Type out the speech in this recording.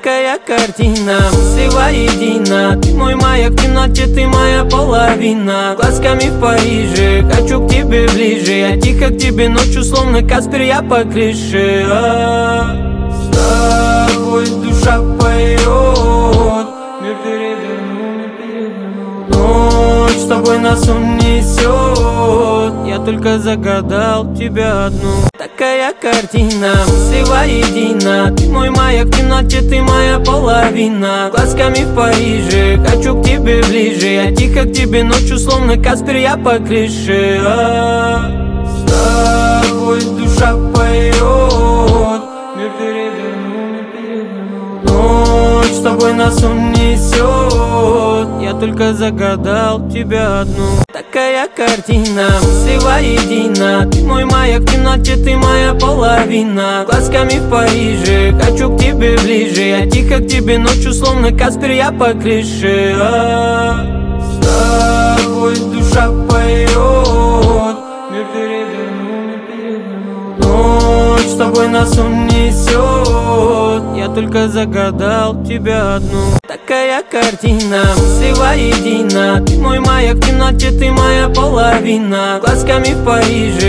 Такая картина, мысли воедино. Ты мой маяк в темноте, ты моя половина. Глазками в Париже, хочу к тебе ближе. Я тихо к тебе ночью, словно Каспер, я по крыше. С тобой душа поет, мир переверну. Ночь с тобой нас унесет. Я только загадал тебя одну. Такая картина, мысли воедино. Ты мой маяк в темноте, ты моя половина. Глазками в Париже, хочу к тебе ближе. Я тихо к тебе ночью, словно Каспер, я по крыше. С тобой душа поет, мир переверну. Ночь с тобой нас унесет. Я только загадал тебя одну. Такая картина, мысли воедино. Ты мой маяк в темноте, ты моя половина. Глазками в Париже, хочу к тебе ближе. Я тихо к тебе ночью, словно Каспер, я по крыше. С тобой душа поет, мир переверну. Ночь с тобой нас унесет. Я только загадал тебя одну. Такая картина, мысли воедино. Ты мой маяк в темноте, ты моя половина. Глазками в Париже.